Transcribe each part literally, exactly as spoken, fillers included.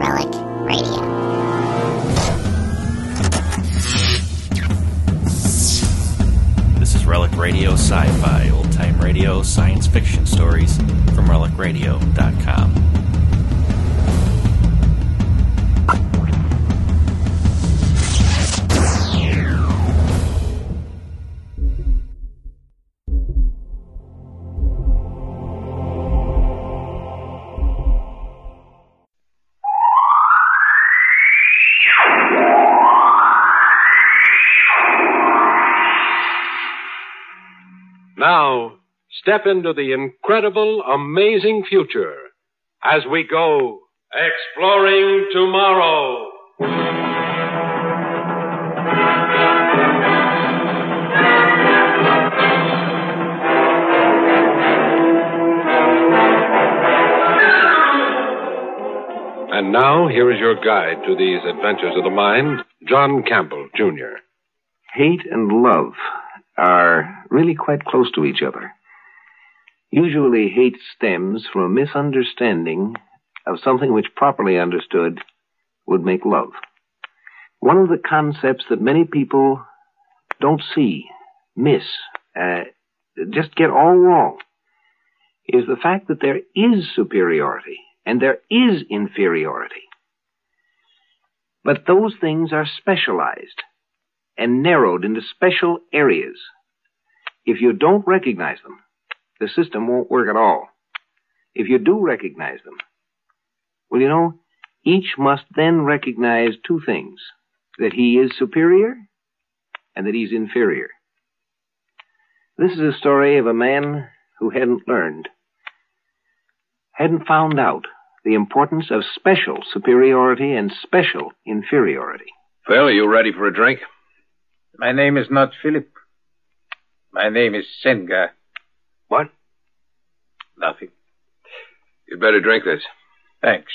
Relic Radio. This is Relic Radio Sci-Fi, old-time radio, science fiction stories from relic radio dot com. Now, step into the incredible, amazing future as we go exploring tomorrow. And now, here is your guide to these adventures of the mind, John Campbell, Junior Hate and love are really quite close to each other. Usually hate stems from a misunderstanding of something which, properly understood, would make love. One of the concepts that many people don't see, miss, uh, just get all wrong, is the fact that there is superiority and there is inferiority. But those things are specialized and narrowed into special areas. If you don't recognize them, the system won't work at all. If you do recognize them, well, you know, each must then recognize two things: that he is superior and that he's inferior. This is a story of a man who hadn't learned, hadn't found out the importance of special superiority and special inferiority. Phil, are you ready for a drink? My name is not Philip. My name is Senga. What? Nothing. You'd better drink this. Thanks.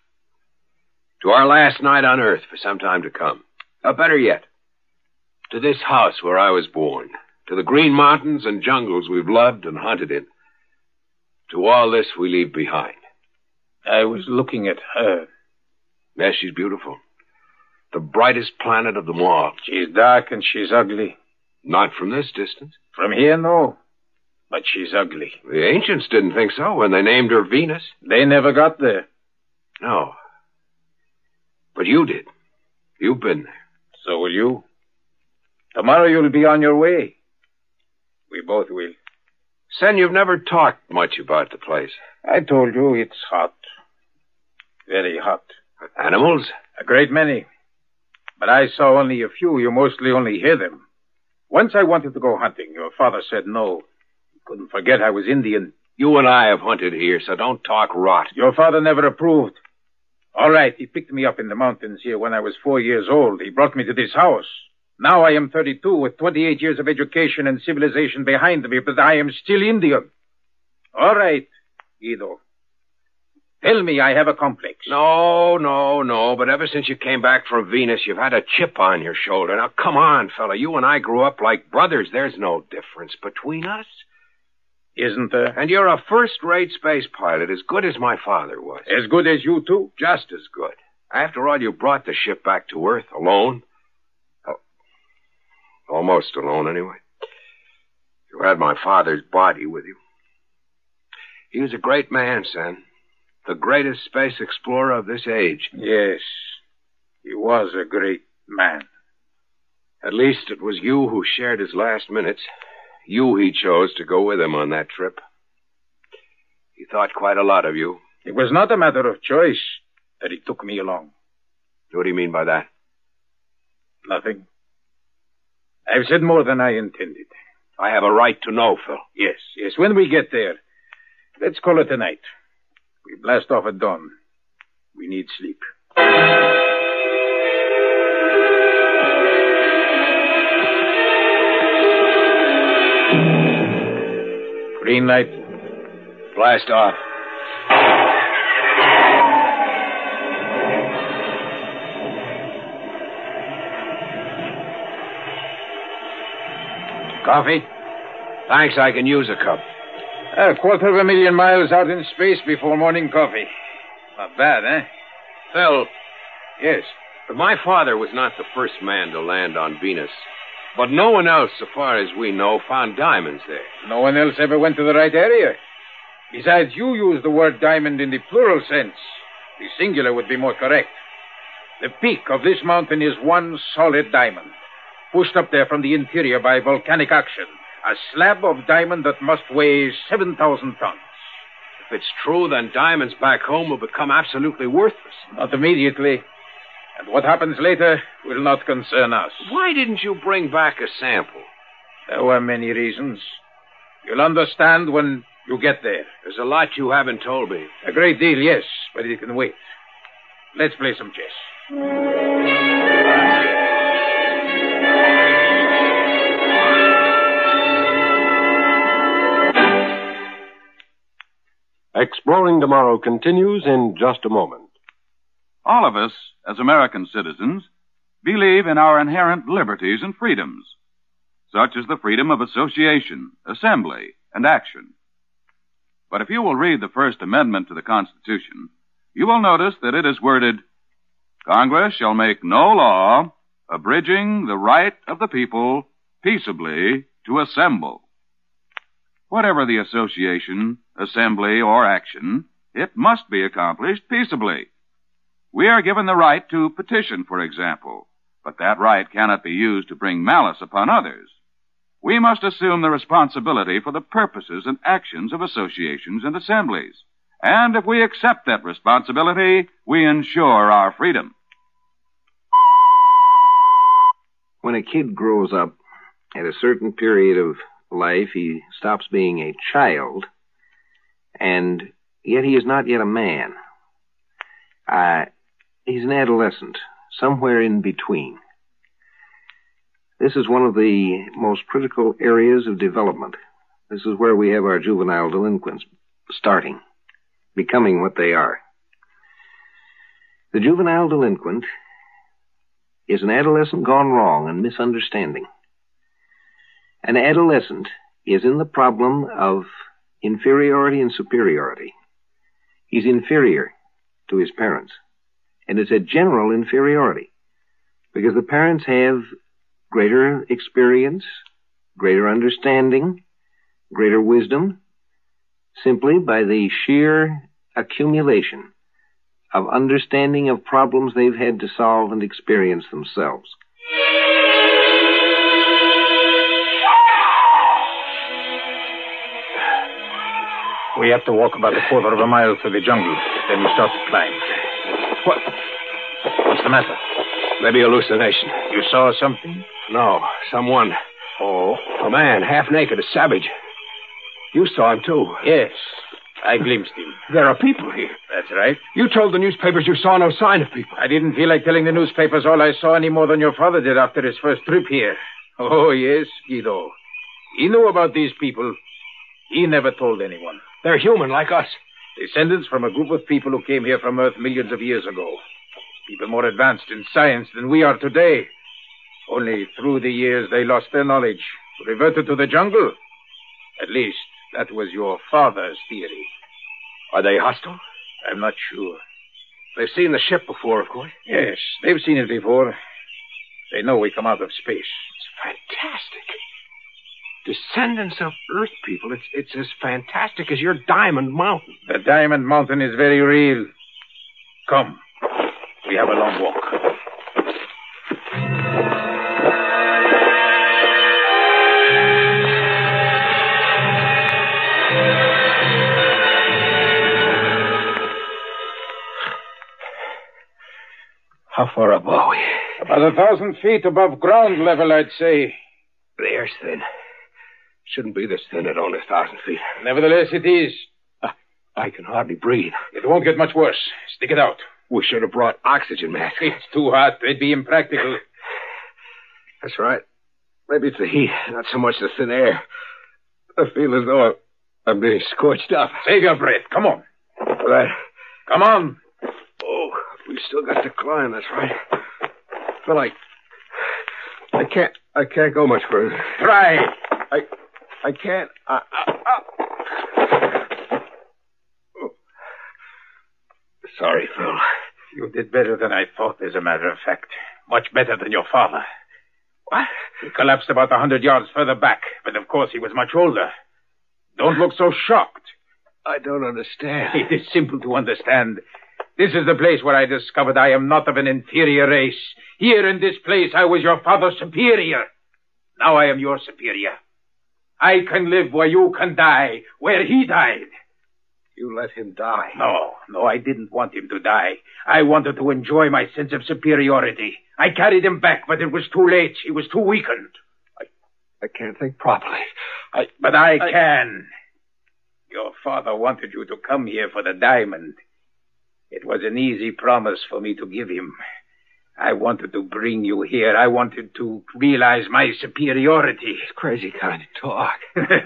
To our last night on Earth for some time to come. Or better yet, to this house where I was born. To the green mountains and jungles we've loved and hunted in. To all this we leave behind. I was looking at her. Yes, she's beautiful. The brightest planet of them all. She's dark and she's ugly. Not from this distance. From here, no. But she's ugly. The ancients didn't think so when they named her Venus. They never got there. No. But you did. You've been there. So will you. Tomorrow you'll be on your way. We both will. Sen, you've never talked much about the place. I told you it's hot. Very hot. Animals? A great many. But I saw only a few. You mostly only hear them. Once I wanted to go hunting. Your father said no. He couldn't forget I was Indian. You and I have hunted here, so don't talk rot. Your father never approved. All right, he picked me up in the mountains here when I was four years old. He brought me to this house. Now I am thirty-two with twenty-eight years of education and civilization behind me, but I am still Indian. All right, Guido. Tell me I have a complex. No, no, no. But ever since you came back from Venus, you've had a chip on your shoulder. Now, come on, fella. You and I grew up like brothers. There's no difference between us. Isn't there? And you're a first-rate space pilot, as good as my father was. As good as you, too? Just as good. After all, you brought the ship back to Earth alone. Oh, almost alone, anyway. You had my father's body with you. He was a great man, son. The greatest space explorer of this age. Yes, he was a great man. At least it was you who shared his last minutes. You he chose to go with him on that trip. He thought quite a lot of you. It was not a matter of choice that he took me along. What do you mean by that? Nothing. I've said more than I intended. I have a right to know, Phil. Yes, yes, when we get there. Let's call it a night. We blast off at dawn. We need sleep. Green light. Blast off. Coffee? Thanks, I can use a cup. A quarter of a million miles out in space before morning coffee. Not bad, eh? Phil, Yes. my father was not the first man to land on Venus. But no one else, so far as we know, found diamonds there. No one else ever went to the right area. Besides, you use the word diamond in the plural sense. The singular would be more correct. The peak of this mountain is one solid diamond, pushed up there from the interior by volcanic action. A slab of diamond that must weigh seven thousand tons. If it's true, then diamonds back home will become absolutely worthless. Not immediately. And what happens later will not concern us. Why didn't you bring back a sample? There were many reasons. You'll understand when you get there. There's a lot you haven't told me. A great deal, yes, but it can wait. Let's play some chess. Exploring Tomorrow continues in just a moment. All of us, as American citizens, believe in our inherent liberties and freedoms, such as the freedom of association, assembly, and action. But if you will read the First Amendment to the Constitution, you will notice that it is worded, Congress shall make no law abridging the right of the people peaceably to assemble. Whatever the association, assembly, or action, it must be accomplished peaceably. We are given the right to petition, for example, but that right cannot be used to bring malice upon others. We must assume the responsibility for the purposes and actions of associations and assemblies. And if we accept that responsibility, we ensure our freedom. When a kid grows up, at a certain period of life, he stops being a child, and yet he is not yet a man. Uh, he's an adolescent, somewhere in between. This is one of the most critical areas of development. This is where we have our juvenile delinquents starting, becoming what they are. The juvenile delinquent is an adolescent gone wrong and misunderstanding. An adolescent is in the problem of inferiority and superiority. He's inferior to his parents. And it's a general inferiority, because the parents have greater experience, greater understanding, greater wisdom, simply by the sheer accumulation of understanding of problems they've had to solve and experience themselves. We have to walk about a quarter of a mile through the jungle. Then we start to climb. What? What's the matter? Maybe hallucination. You saw something? No, someone. Oh? A man, half naked, a savage. You saw him, too. Yes. I glimpsed him. There are people here. That's right. You told the newspapers you saw no sign of people. I didn't feel like telling the newspapers all I saw any more than your father did after his first trip here. Oh, yes, Guido. He knew about these people. He never told anyone. They're human, like us. Descendants from a group of people who came here from Earth millions of years ago. People more advanced in science than we are today. Only through the years they lost their knowledge, reverted to the jungle. At least, that was your father's theory. Are they hostile? I'm not sure. They've seen the ship before, of course. Yes, they've seen it before. They know we come out of space. It's fantastic. Descendants of Earth people. It's, it's as fantastic as your Diamond Mountain. The Diamond Mountain is very real. Come. We have a long walk. How far up are we? About a thousand feet above ground level, I'd say. The air's thin. Shouldn't be this thin at only a thousand feet. Nevertheless, it is. Uh, I can hardly breathe. It won't get much worse. Stick it out. We should have brought oxygen masks. It's too hot. They'd be impractical. That's right. Maybe it's the heat, not so much the thin air. I feel as though I'm being scorched up. Save your breath. Come on. Right. Come on. Oh, we've still got to climb. That's right. I feel like I can't. I can't go much further. Try. I. I can't. Uh, uh, uh. Oh. Sorry, Phil. You did better than I thought, as a matter of fact. Much better than your father. What? He collapsed about a hundred yards further back, but of course he was much older. Don't look so shocked. I don't understand. It is simple to understand. This is the place where I discovered I am not of an inferior race. Here in this place I was your father's superior. Now I am your superior. I can live where you can die, where he died. You let him die? No, no, I didn't want him to die. I wanted to enjoy my sense of superiority. I carried him back, but it was too late. He was too weakened. I, I can't think properly. I, but I, I can. Your father wanted you to come here for the diamond. It was an easy promise for me to give him. I wanted to bring you here. I wanted to realize my superiority. It's crazy kind of talk.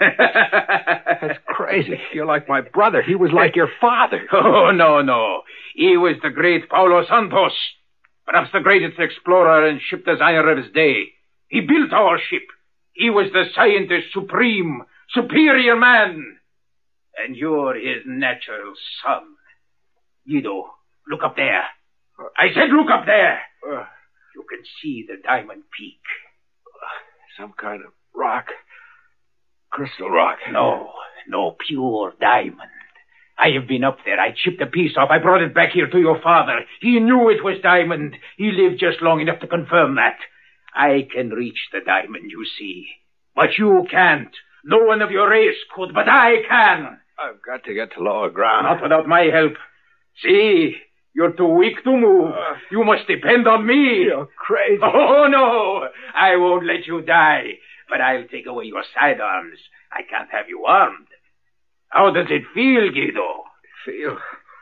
That's crazy. You're like my brother. He was like your father. Oh, no, no. He was the great Paulo Santos. Perhaps the greatest explorer and ship designer of his day. He built our ship. He was the scientist supreme, superior man. And you're his natural son. Guido, look up there. I said look up there. Uh, you can see the Diamond Peak. Uh, some kind of rock. Crystal rock. No, no, pure diamond. I have been up there. I chipped a piece off. I brought it back here to your father. He knew it was diamond. He lived just long enough to confirm that. I can reach the diamond, you see. But you can't. No one of your race could, but I can. I've got to get to lower ground. Not without my help. See, you're too weak to move. Uh, you must depend on me. You're crazy. Oh, no. I won't let you die. But I'll take away your sidearms. I can't have you armed. How does it feel, Guido? Feel?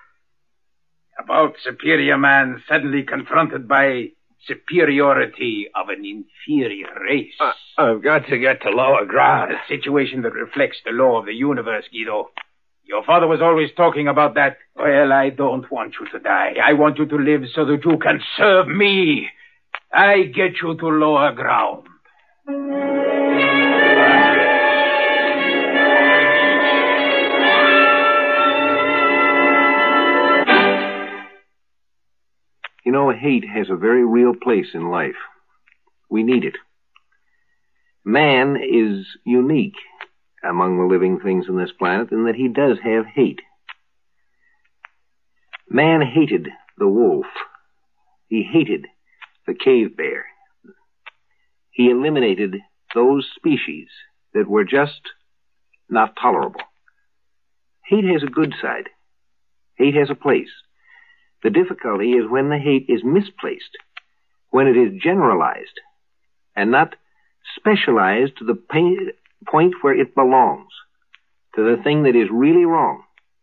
About superior man suddenly confronted by superiority of an inferior race. Uh, I've got to get to lower ground. A situation that reflects the law of the universe, Guido. Your father was always talking about that. Well, I don't want you to die. I want you to live so that you can serve me. I get you to lower ground. You know, hate has a very real place in life. We need it. Man is unique among the living things on this planet in that he does have hate. Man hated the wolf. He hated the cave bear. He eliminated those species that were just not tolerable. Hate has a good side. Hate has a place. The difficulty is when the hate is misplaced, when it is generalized and not specialized to the pain, point where it belongs, to the thing that is really wrong.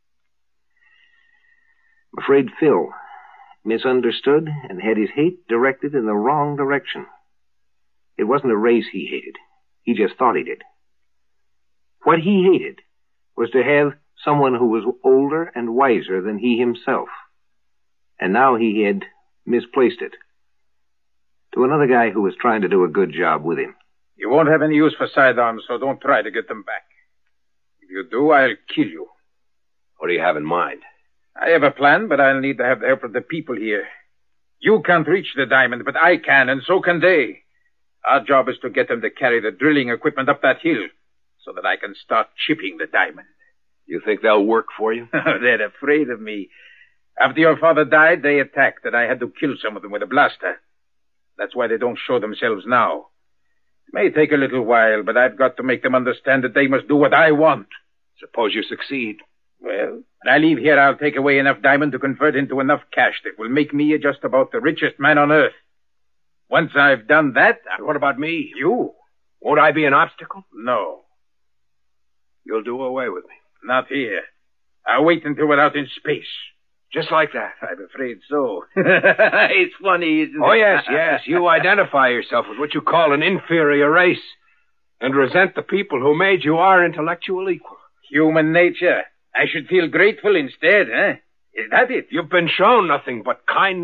I'm afraid Phil misunderstood and had his hate directed in the wrong direction. It wasn't a race he hated. He just thought he did. What he hated was to have someone who was older and wiser than he himself. And now he had misplaced it to another guy who was trying to do a good job with him. You won't have any use for sidearms, so don't try to get them back. If you do, I'll kill you. What do you have in mind? I have a plan, but I'll need to have the help of the people here. You can't reach the diamond, but I can, and so can they. Our job is to get them to carry the drilling equipment up that hill so that I can start chipping the diamond. You think they'll work for you? They're afraid of me. After your father died, they attacked, and I had to kill some of them with a blaster. That's why they don't show themselves now. It may take a little while, but I've got to make them understand that they must do what I want. Suppose you succeed. Well, when I leave here, I'll take away enough diamond to convert into enough cash that will make me just about the richest man on earth. Once I've done that... But what about me? You? Won't I be an obstacle? No. You'll do away with me. Not here. I'll wait until we're out in space. Just like that? I'm afraid so. It's funny, isn't it? Oh, yes, yes. You identify yourself with what you call an inferior race and resent the people who made you our intellectual equal. Human nature. I should feel grateful instead, eh? Is that it? You've been shown nothing but kindness,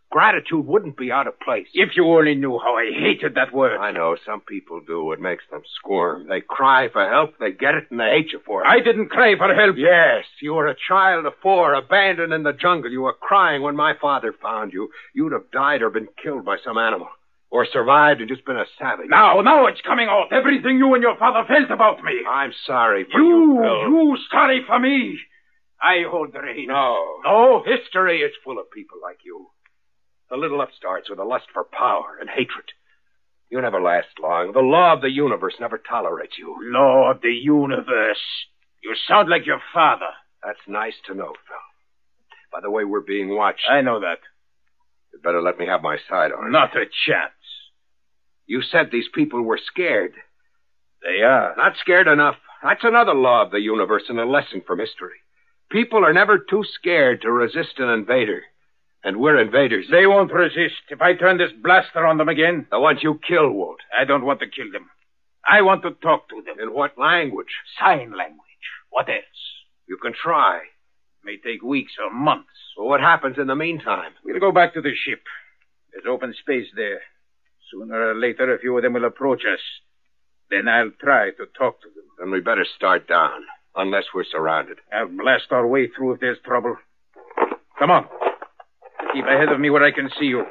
Gratitude wouldn't be out of place. If you only knew how I hated that word. I know. Some people do. It makes them squirm. They cry for help, they get it, and they hate you for it. I didn't cry for help. Yes, you were a child of four, abandoned in the jungle. You were crying when my father found you. You'd have died or been killed by some animal. Or survived and just been a savage. Now, now it's coming out. Everything you and your father felt about me. I'm sorry for you. You, Bill. You sorry for me. I hold the reins. No. No? History is full of people like you. The little upstarts with a lust for power and hatred. You never last long. The law of the universe never tolerates you. Law of the universe. You sound like your father. That's nice to know, Phil. By the way, we're being watched. I know that. You'd better let me have my side on it. Not a chance. You said these people were scared. They are. Not scared enough. That's another law of the universe and a lesson from history. People are never too scared to resist an invader. And we're invaders. They won't resist. If I turn this blaster on them again... The ones you kill won't. I don't want to kill them. I want to talk to them. In what language? Sign language. What else? You can try. May take weeks or months. Well, what happens in the meantime? We'll go back to the ship. There's open space there. Sooner or later, a few of them will approach us. Then I'll try to talk to them. Then we better start down, unless we're surrounded. I'll blast our way through if there's trouble. Come on. Keep ahead of me where I can see you.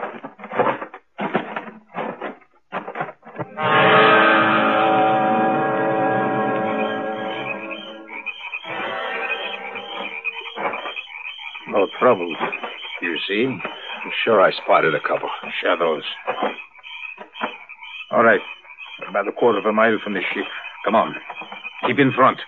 No trouble. You see? I'm sure I spotted a couple. Shadows. All right. We're about a quarter of a mile from the ship. Come on. Keep in front.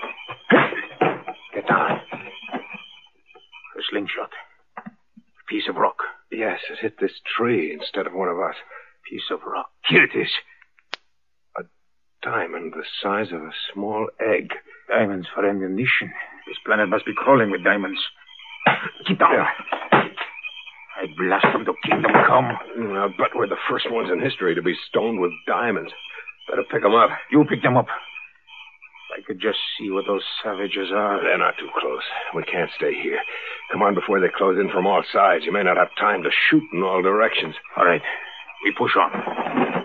Get down. A slingshot. A piece of rock. Yes, it hit this tree instead of one of us. Piece of rock. Here it is. A diamond the size of a small egg. Diamonds for ammunition. This planet must be crawling with diamonds. Keep down. Yeah. I blast them to kingdom come. Mm, I'll bet we're the first ones in history to be stoned with diamonds. Better pick them up. You pick them up. If I could just see what those savages are. They're not too close. We can't stay here. Come on before they close in from all sides. You may not have time to shoot in all directions. All right. We push on.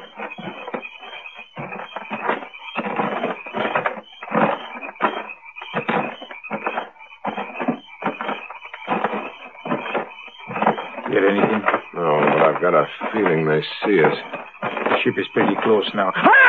Get anything? No, but I've got a feeling they see us. The ship is pretty close now.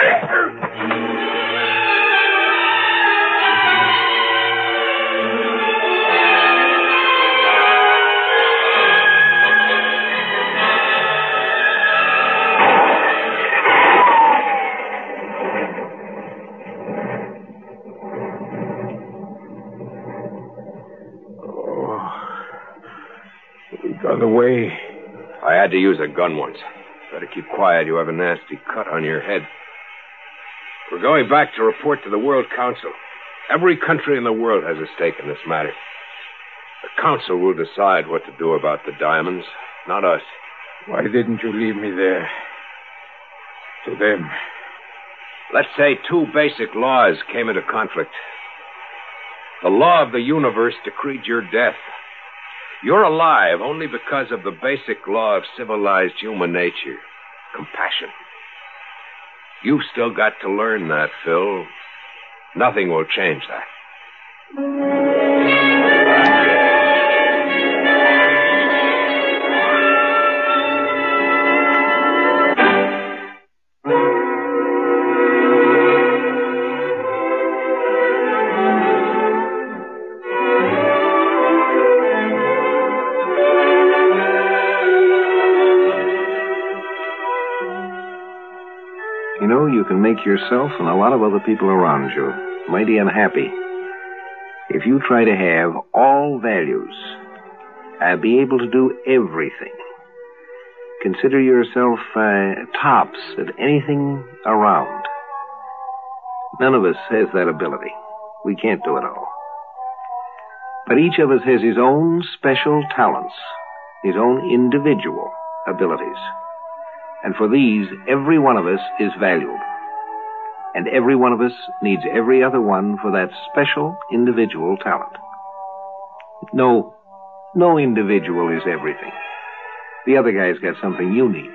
On the way. I had to use a gun once. Better keep quiet. You have a nasty cut on your head. We're going back to report to the World Council. Every country in the world has a stake in this matter. The Council will decide what to do about the diamonds, not us. Why didn't you leave me there? To them. Let's say two basic laws came into conflict. The law of the universe decreed your death. You're alive only because of the basic law of civilized human nature, compassion. You've still got to learn that, Phil. Nothing will change that. You know, you can make yourself and a lot of other people around you mighty unhappy if you try to have all values and be able to do everything. Consider yourself uh, tops at anything around. None of us has that ability. We can't do it all. But each of us has his own special talents, his own individual abilities. And for these, every one of us is valuable. And every one of us needs every other one for that special individual talent. No, no individual is everything. The other guy's got something you need.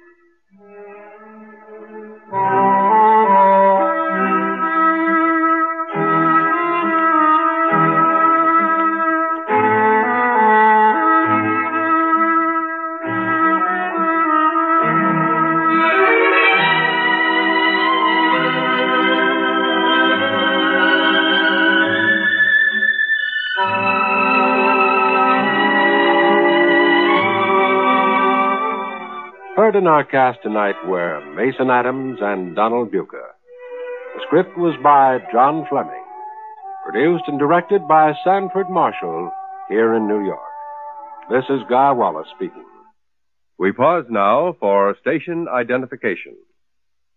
Heard in our cast tonight were Mason Adams and Donald Bucher. The script was by John Fleming. Produced and directed by Sanford Marshall here in New York. This is Guy Wallace speaking. We pause now for station identification.